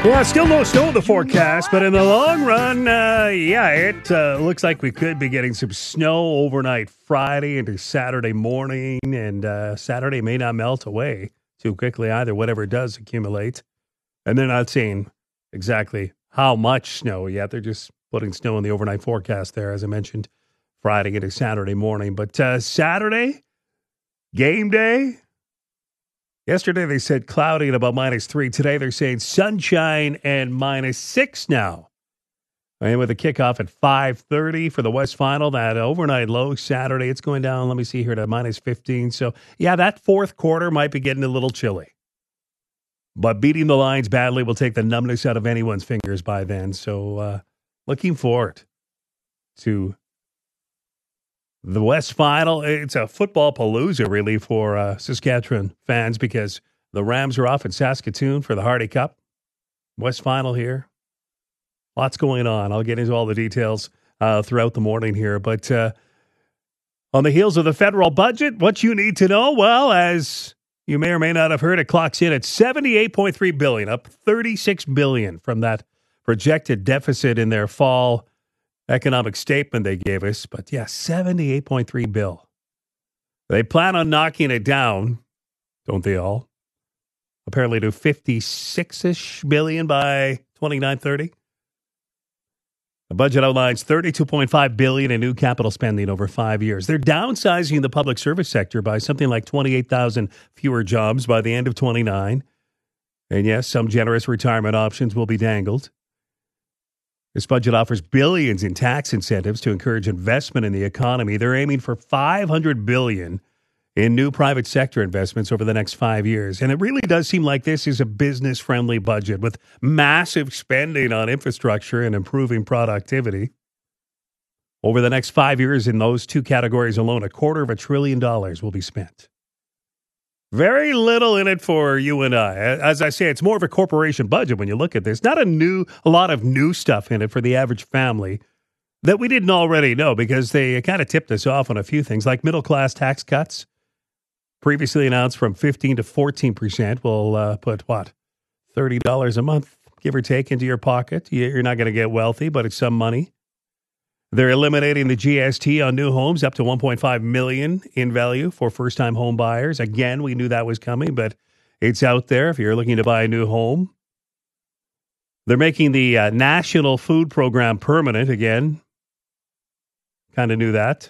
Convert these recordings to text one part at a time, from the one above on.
Yeah, still no snow in the forecast, but in the long run, it looks like we could be getting some snow overnight Friday into Saturday morning, and Saturday may not melt away too quickly either. Whatever it does accumulate. And they're not saying exactly how much snow yet. They're just putting snow in the overnight forecast there, as I mentioned, Friday into Saturday morning. But Saturday, game day. Yesterday, they said cloudy and about -3. Today, they're saying sunshine and -6 now. And with a kickoff at 5:30 for the West Final, that overnight low Saturday, it's going down, let me see here, to -15. So, yeah, that fourth quarter might be getting a little chilly. But beating the Lions badly will take the numbness out of anyone's fingers by then. So, looking forward to the West Final. It's a football palooza, really, for Saskatchewan fans because the Rams are off in Saskatoon for the Hardy Cup. West Final here. Lots going on. I'll get into all the details throughout the morning here. But on the heels of the federal budget, what you need to know, well, as you may or may not have heard, it clocks in at $78.3 billion, up $36 billion from that projected deficit in their fall economic statement they gave us. But yeah, $78.3 billion. They plan on knocking it down, don't they all? Apparently to $56-ish billion by 29-30. The budget outlines $32.5 billion in new capital spending over 5 years. They're downsizing the public service sector by something like 28,000 fewer jobs by the end of 29. And yes, some generous retirement options will be dangled. This budget offers billions in tax incentives to encourage investment in the economy. They're aiming for $500 billion in new private sector investments over the next 5 years. And it really does seem like this is a business-friendly budget with massive spending on infrastructure and improving productivity. Over the next 5 years in those two categories alone, $250 billion will be spent. Very little in it for you and I. As I say, it's more of a corporation budget when you look at this. Not a lot of new stuff in it for the average family that we didn't already know because they kind of tipped us off on a few things like middle-class tax cuts. Previously announced from 15% to 14% will put, $30 a month, give or take, into your pocket. You're not going to get wealthy, but it's some money. They're eliminating the GST on new homes up to $1.5 million in value for first-time home buyers. Again, we knew that was coming, but it's out there if you're looking to buy a new home. They're making the National Food Program permanent again. Kind of knew that.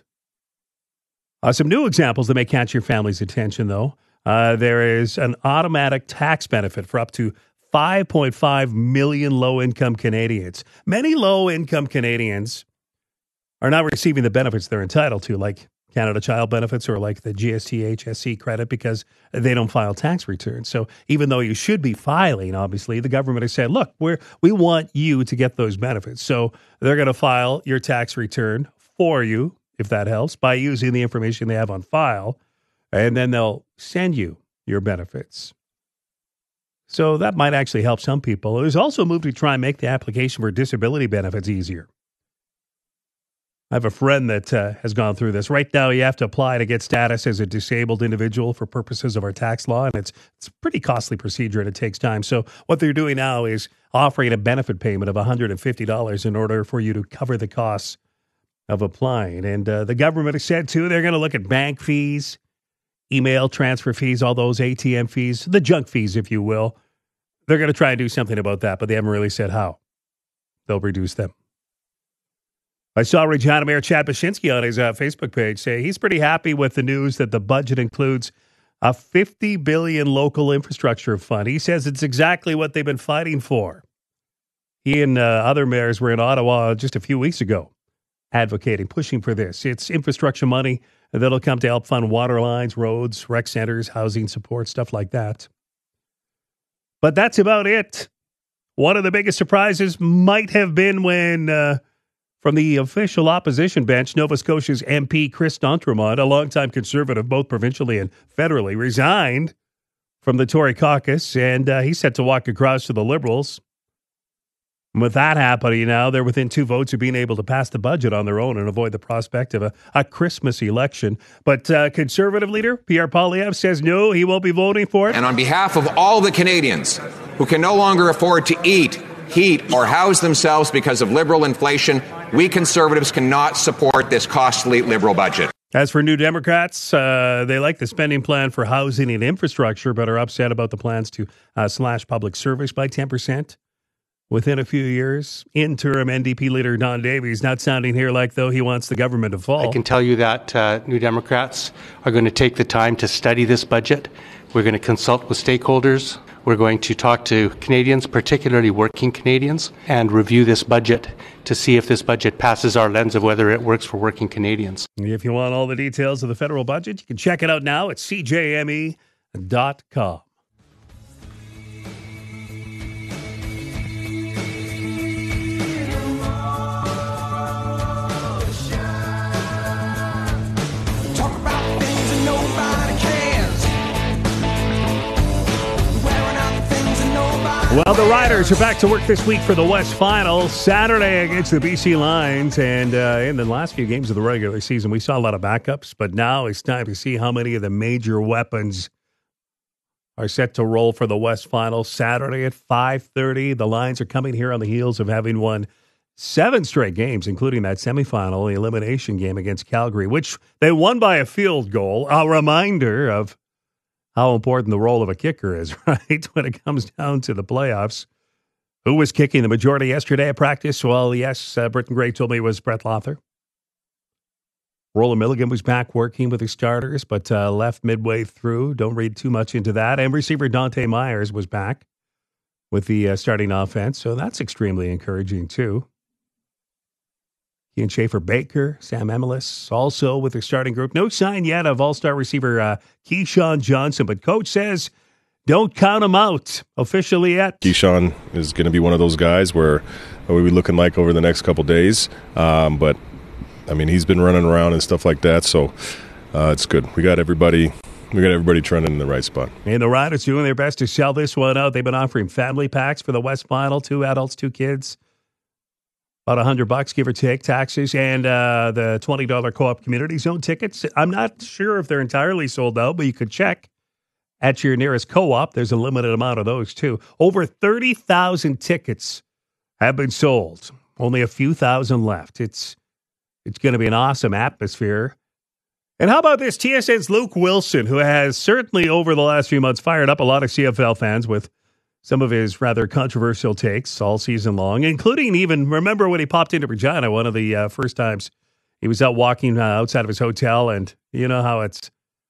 Some new examples that may catch your family's attention, though. There is an automatic tax benefit for up to 5.5 million low-income Canadians. Many low-income Canadians are not receiving the benefits they're entitled to, like Canada Child Benefits or like the GST HSC credit, because they don't file tax returns. So even though you should be filing, obviously, the government has said, look, we want you to get those benefits. So they're going to file your tax return for you, if that helps, by using the information they have on file, and then they'll send you your benefits. So that might actually help some people. There's also a move to try and make the application for disability benefits easier. I have a friend that has gone through this. Right now, you have to apply to get status as a disabled individual for purposes of our tax law, and it's a pretty costly procedure, and it takes time. So what they're doing now is offering a benefit payment of $150 in order for you to cover the costs of applying. And the government has said, too, they're going to look at bank fees, email transfer fees, all those ATM fees, the junk fees, if you will. They're going to try and do something about that, but they haven't really said how they'll reduce them. I saw Regina Mayor Chad Baczynski on his Facebook page say he's pretty happy with the news that the budget includes a $50 billion local infrastructure fund. He says it's exactly what they've been fighting for. He and other mayors were in Ottawa just a few weeks ago advocating, pushing for this. It's infrastructure money that'll come to help fund water lines, roads, rec centers, housing support, stuff like that. But that's about it. One of the biggest surprises might have been when from the official opposition bench, Nova Scotia's MP Chris D'Entremont, a longtime conservative both provincially and federally, resigned from the Tory caucus, and he's set to walk across to the Liberals. And with that happening now, they're within 2 votes of being able to pass the budget on their own and avoid the prospect of a Christmas election. But Conservative leader Pierre Poilievre says no, he won't be voting for it. And on behalf of all the Canadians, who can no longer afford to eat, heat, or house themselves because of Liberal inflation. We Conservatives cannot support this costly Liberal budget. As for New Democrats, they like the spending plan for housing and infrastructure, but are upset about the plans to slash public service by 10% within a few years. Interim NDP leader Don Davies not sounding here like though he wants the government to fall. I can tell you that New Democrats are going to take the time to study this budget. We're going to consult with stakeholders. We're going to talk to Canadians, particularly working Canadians, and review this budget to see if this budget passes our lens of whether it works for working Canadians. If you want all the details of the federal budget, you can check it out now at cjme.com. Well, the Riders are back to work this week for the West Final, Saturday against the BC Lions. And in the last few games of the regular season, we saw a lot of backups. But now it's time to see how many of the major weapons are set to roll for the West Final Saturday at 5:30. The Lions are coming here on the heels of having won 7 straight games, including that semifinal, the elimination game against Calgary, which they won by a field goal. A reminder of how important the role of a kicker is, right, when it comes down to the playoffs. Who was kicking the majority yesterday at practice? Well, yes, Britton Gray told me it was Brett Lothar. Roland Milligan was back working with the starters, but left midway through. Don't read too much into that. And receiver Dante Myers was back with the starting offense, so that's extremely encouraging, too. Ian Schaefer-Baker, Sam Emelis, also with the starting group. No sign yet of all-star receiver Keyshawn Johnson, but coach says don't count him out officially yet. Keyshawn is going to be one of those guys where we'll be looking like over the next couple days. But, I mean, he's been running around and stuff like that, so it's good. We got everybody trending in the right spot. And the Riders doing their best to sell this one out. They've been offering family packs for the West Final, 2 adults, 2 kids. About $100, give or take, taxes, and the $20 Co-op Community Zone tickets. I'm not sure if they're entirely sold out, but you could check at your nearest co-op. There's a limited amount of those, too. Over 30,000 tickets have been sold. Only a few thousand left. It's going to be an awesome atmosphere. And how about this? TSN's Luke Wilson, who has certainly over the last few months fired up a lot of CFL fans with some of his rather controversial takes all season long, including even, remember when he popped into Regina, one of the first times he was out walking outside of his hotel, and you know how it's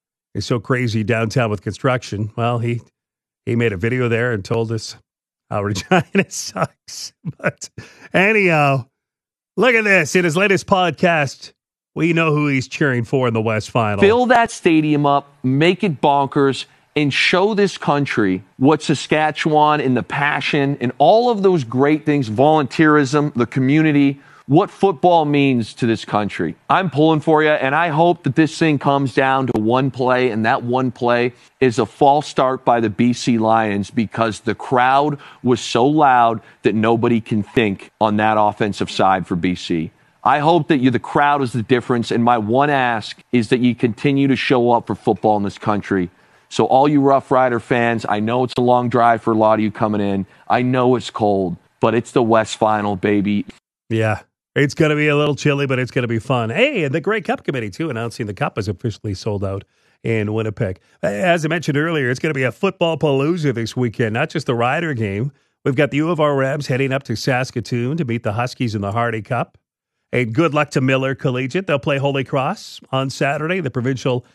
so crazy downtown with construction. Well, he made a video there and told us how Regina sucks. But anyhow, look at this. In his latest podcast, we know who he's cheering for in the West Final. Fill that stadium up, make it bonkers, and show this country what Saskatchewan and the passion and all of those great things, volunteerism, the community, what football means to this country. I'm pulling for you, and I hope that this thing comes down to one play, and that one play is a false start by the BC Lions because the crowd was so loud that nobody can think on that offensive side for BC. I hope that the crowd is the difference, and my one ask is that you continue to show up for football in this country. So all you Rough Rider fans, I know it's a long drive for a lot of you coming in. I know it's cold, but it's the West Final, baby. Yeah, it's going to be a little chilly, but it's going to be fun. Hey, and the Grey Cup Committee, too, announcing the Cup is officially sold out in Winnipeg. As I mentioned earlier, it's going to be a football palooza this weekend, not just the Rider game. We've got the U of R Rams heading up to Saskatoon to meet the Huskies in the Hardy Cup. Hey, good luck to Miller Collegiate. They'll play Holy Cross on Saturday, the provincial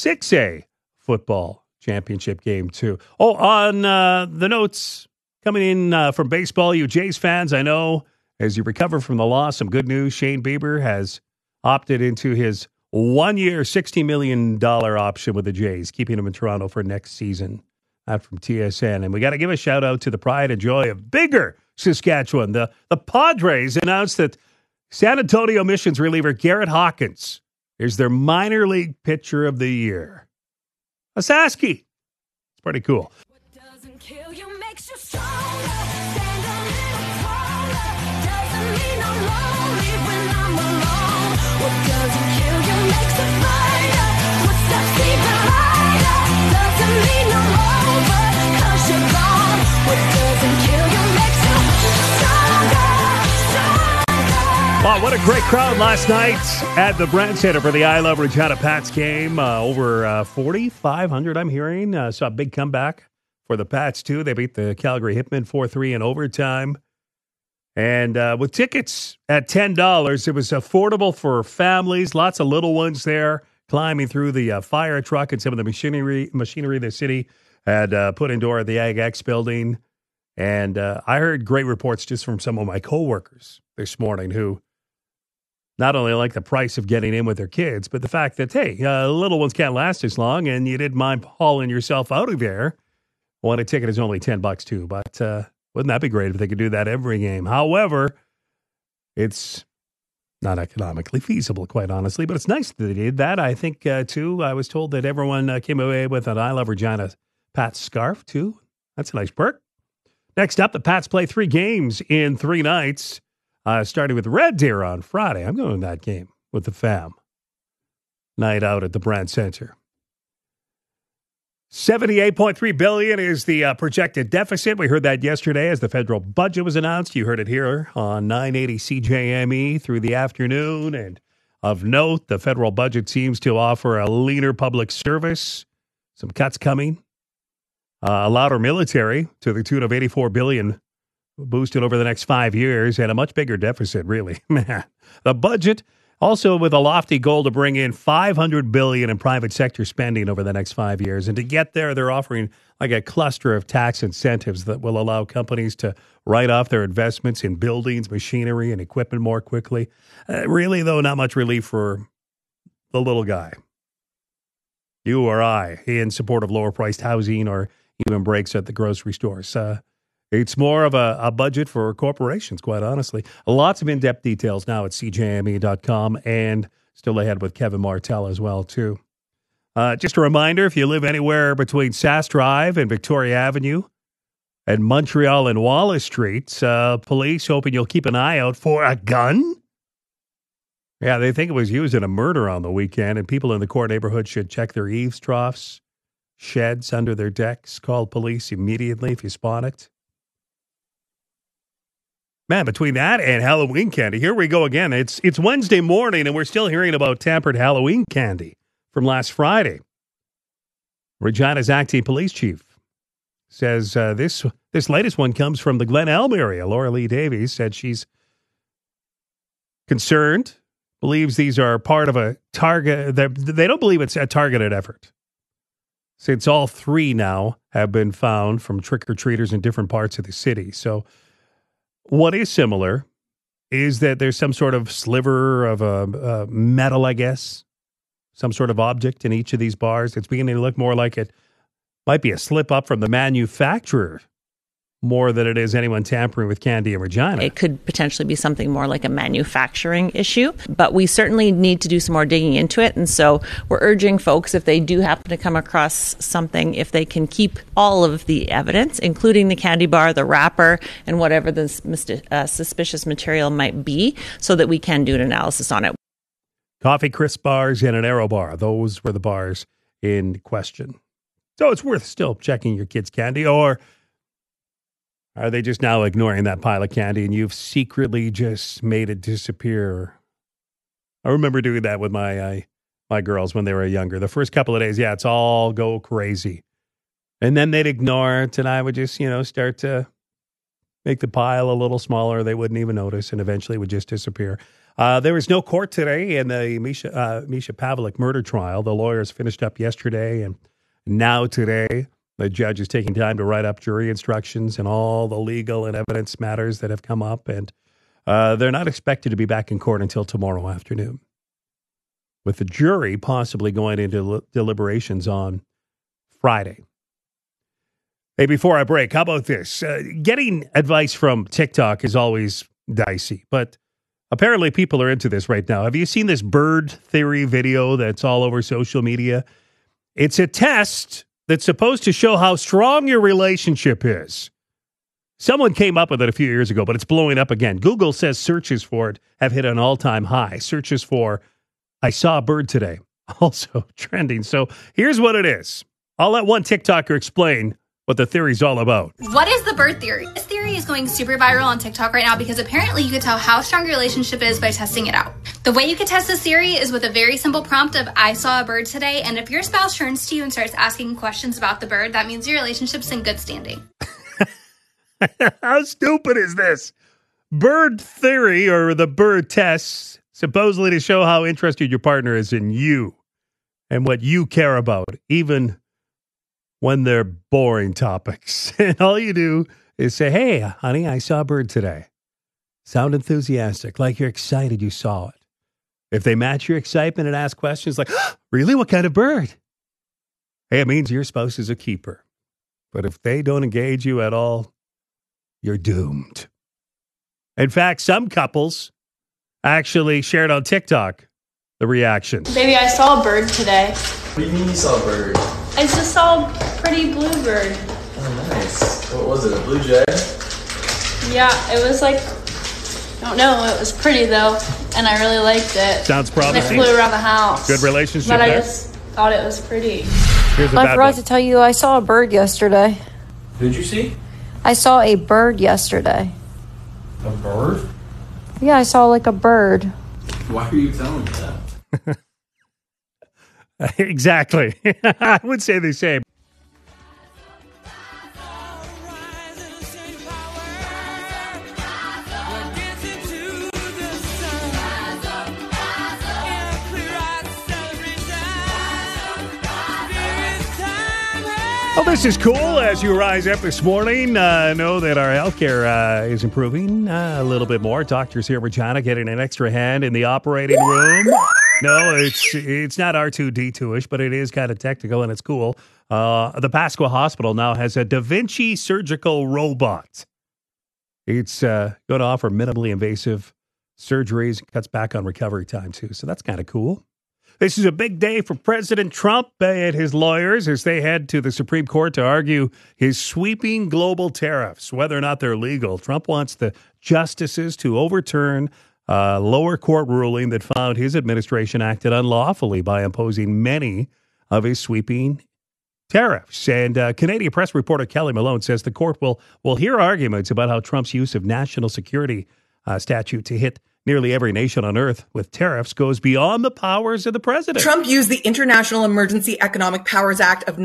6A football championship game, too. Oh, on the notes coming in from baseball, you Jays fans, I know, as you recover from the loss, some good news. Shane Bieber has opted into his 1-year, $60 million option with the Jays, keeping him in Toronto for next season. That from TSN. And we got to give a shout out to the pride and joy of bigger Saskatchewan. The Padres announced that San Antonio Missions reliever Garrett Hawkins is their minor league pitcher of the year. A Sasky. It's pretty cool. What doesn't kill you makes you stronger. Stand a little taller. Doesn't mean I'm lonely when I'm alone. What doesn't kill you makes a fighter. Footsteps even lighter. Doesn't mean I'm over 'cause you're gone. What What a great crowd last night at the Brandt Center for the I Love Regina Pats game. Over 4,500, I'm hearing. Saw a big comeback for the Pats, too. They beat the Calgary Hitmen 4-3 in overtime. And with tickets at $10, it was affordable for families. Lots of little ones there climbing through the fire truck and some of the machinery the city had put indoor at the AgX building. And I heard great reports just from some of my coworkers this morning who not only like the price of getting in with their kids, but the fact that, hey, little ones can't last as long, and you didn't mind hauling yourself out of there. Well, a ticket is only $10 too, but wouldn't that be great if they could do that every game? However, it's not economically feasible, quite honestly, but it's nice that they did that. I think, too, I was told that everyone came away with an I Love Regina Pats scarf, too. That's a nice perk. Next up, the Pats play 3 games in 3 nights. Starting with Red Deer on Friday. I'm going to that game with the fam. Night out at the Brandt Center. $78.3 billion is the projected deficit. We heard that yesterday as the federal budget was announced. You heard it here on 980 CJME through the afternoon. And of note, the federal budget seems to offer a leaner public service. Some cuts coming. A louder military to the tune of $84 billion. Boosted over the next 5 years, and a much bigger deficit, really. Man, the budget also with a lofty goal to bring in $500 billion in private sector spending over the next 5 years. And to get there, they're offering like a cluster of tax incentives that will allow companies to write off their investments in buildings, machinery, and equipment more quickly. Really, though, not much relief for the little guy. You or I, in support of lower-priced housing or even breaks at the grocery stores. It's more of a budget for corporations, quite honestly. Lots of in-depth details now at CJME.com and still ahead with Kevin Martell as well, too. Just a reminder, if you live anywhere between Sass Drive and Victoria Avenue and Montreal and Wallace Streets, police hoping you'll keep an eye out for a gun. Yeah, they think it was used in a murder on the weekend, and people in the core neighborhood should check their eaves troughs, sheds under their decks. Call police immediately if you spot it. Man, between that and Halloween candy, here we go again. It's Wednesday morning, and we're still hearing about tampered Halloween candy from last Friday. Regina's acting police chief says this latest one comes from the Glen Elm area. Laura Lee Davies said she's concerned, believes these are part of a target. They don't believe it's a targeted effort, since all 3 now have been found from trick-or-treaters in different parts of the city. So what is similar is that there's some sort of sliver of a metal, I guess, some sort of object in each of these bars. It's beginning to look more like it might be a slip up from the manufacturer more than it is anyone tampering with candy in Regina. It could potentially be something more like a manufacturing issue, but we certainly need to do some more digging into it. And so we're urging folks, if they do happen to come across something, if they can keep all of the evidence, including the candy bar, the wrapper, and whatever the suspicious material might be, so that we can do an analysis on it. Coffee Crisp bars and an Aero bar. Those were the bars in question. So it's worth still checking your kids' candy, or are they just now ignoring that pile of candy and you've secretly just made it disappear? I remember doing that with my girls when they were younger. The first couple of days, yeah, it's all go crazy. And then they'd ignore it, and I would just, start to make the pile a little smaller. They wouldn't even notice, and eventually it would just disappear. There was no court today in the Misha Pavlik murder trial. The lawyers finished up yesterday, and now today the judge is taking time to write up jury instructions and all the legal and evidence matters that have come up. And they're not expected to be back in court until tomorrow afternoon, with the jury possibly going into deliberations on Friday. Hey, before I break, how about this? Getting advice from TikTok is always dicey, but apparently people are into this right now. Have you seen this bird theory video that's all over social media? It's a test that's supposed to show how strong your relationship is. Someone came up with it a few years ago, but it's blowing up again. Google says searches for it have hit an all-time high. Searches for, I saw a bird today, also trending. So here's what it is. I'll let one TikToker explain what the theory's all about. What is the bird theory? This theory is is going super viral on TikTok right now because apparently you could tell how strong your relationship is by testing it out. The way you could test this theory is with a very simple prompt of "I saw a bird today," and if your spouse turns to you and starts asking questions about the bird, that means your relationship's in good standing. How stupid is this? Bird theory, or the bird test, supposedly to show how interested your partner is in you and what you care about, even when they're boring topics. And all you do is say, "Hey, honey, I saw a bird today." Sound enthusiastic, like you're excited you saw it. If they match your excitement and ask questions like, "Really? What kind of bird?" Hey, it means your spouse is a keeper. But if they don't engage you at all, you're doomed. In fact, some couples actually shared on TikTok the reactions. Baby, I saw a bird today. What do you mean you saw a bird? I just saw a pretty blue bird. Oh, nice. What was it, a blue jay? Yeah, it was like, I don't know, it was pretty though, and I really liked it. Sounds promising. And it flew around the house. Good relationship But I there. just thought it was pretty. Here's a I bad forgot one. to tell you, I saw a bird yesterday. Who'd you see? I saw a bird yesterday. A bird? Yeah, I saw like a bird. Why are you telling me that? Exactly. I would say the same. Well, this is cool as you rise up this morning. Know that our healthcare is improving a little bit more. Doctors here in Regina getting an extra hand in the operating room. No, it's not R2-D2-ish, but it is kind of technical and it's cool. The Pasqua Hospital now has a Da Vinci surgical robot. It's going to offer minimally invasive surgeries, cuts back on recovery time too. So that's kind of cool. This is a big day for President Trump and his lawyers as they head to the Supreme Court to argue his sweeping global tariffs, whether or not they're legal. Trump wants the justices to overturn a lower court ruling that found his administration acted unlawfully by imposing many of his sweeping tariffs. And Canadian press reporter Kelly Malone says the court will hear arguments about how Trump's use of national security statute to hit nearly every nation on earth with tariffs goes beyond the powers of the president. Trump used the International Emergency Economic Powers Act of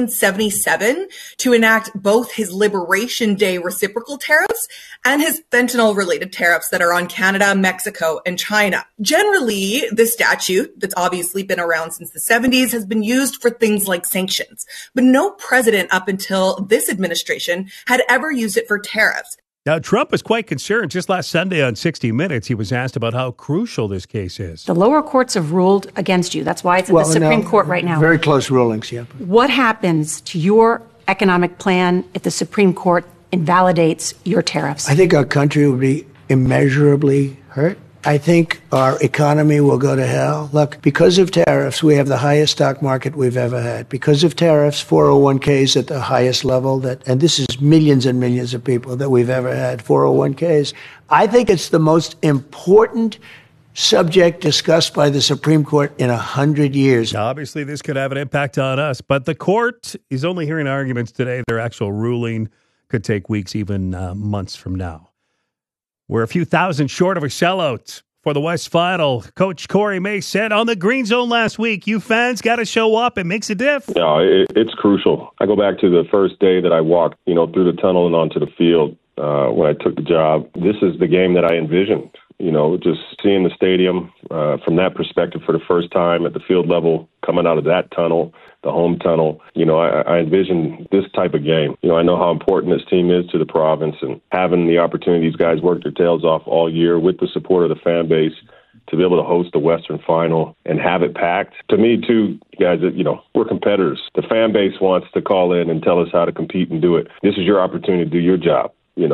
1977 to enact both his Liberation Day reciprocal tariffs and his fentanyl-related tariffs that are on Canada, Mexico, and China. Generally, this statute, that's obviously been around since the 70s, has been used for things like sanctions. But no president up until this administration had ever used it for tariffs. Now, Trump was quite concerned. Just last Sunday on 60 Minutes, he was asked about how crucial this case is. The lower courts have ruled against you. That's why it's at the Supreme Court right now. Very close rulings, yeah. What happens to your economic plan if the Supreme Court invalidates your tariffs? I think our country will be immeasurably hurt. I think our economy will go to hell. Look, because of tariffs, we have the highest stock market we've ever had. Because of tariffs, 401ks at the highest level and this is millions and millions of people that we've ever had, 401ks. I think it's the most important subject discussed by the Supreme Court in 100 years. Now, obviously, this could have an impact on us, but the court is only hearing arguments today. Their actual ruling could take weeks, even months from now. We're a few thousand short of a sellout for the West Final. Coach Corey May said on the Green Zone last week, you fans got to show up. It makes a diff. No, it's crucial. I go back to the first day that I walked, through the tunnel and onto the field when I took the job. This is the game that I envisioned. Just seeing the stadium from that perspective for the first time at the field level, coming out of that tunnel, the home tunnel, I envision this type of game. I know how important this team is to the province, and having the opportunity, these guys work their tails off all year with the support of the fan base to be able to host the Western Final and have it packed. To me, too, guys, we're competitors. The fan base wants to call in and tell us how to compete and do it. This is your opportunity to do your job,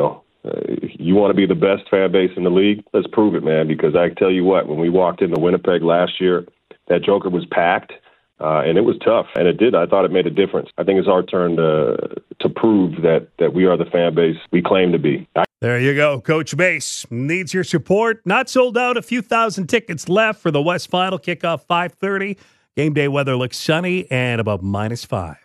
You want to be the best fan base in the league? Let's prove it, man, because I tell you what, when we walked into Winnipeg last year, that Joker was packed, and it was tough, and it did. I thought it made a difference. I think it's our turn to prove that we are the fan base we claim to be. There you go. Coach Mace needs your support. Not sold out. A few thousand tickets left for the West Final. Kickoff 5:30. Game day weather looks sunny and about -5.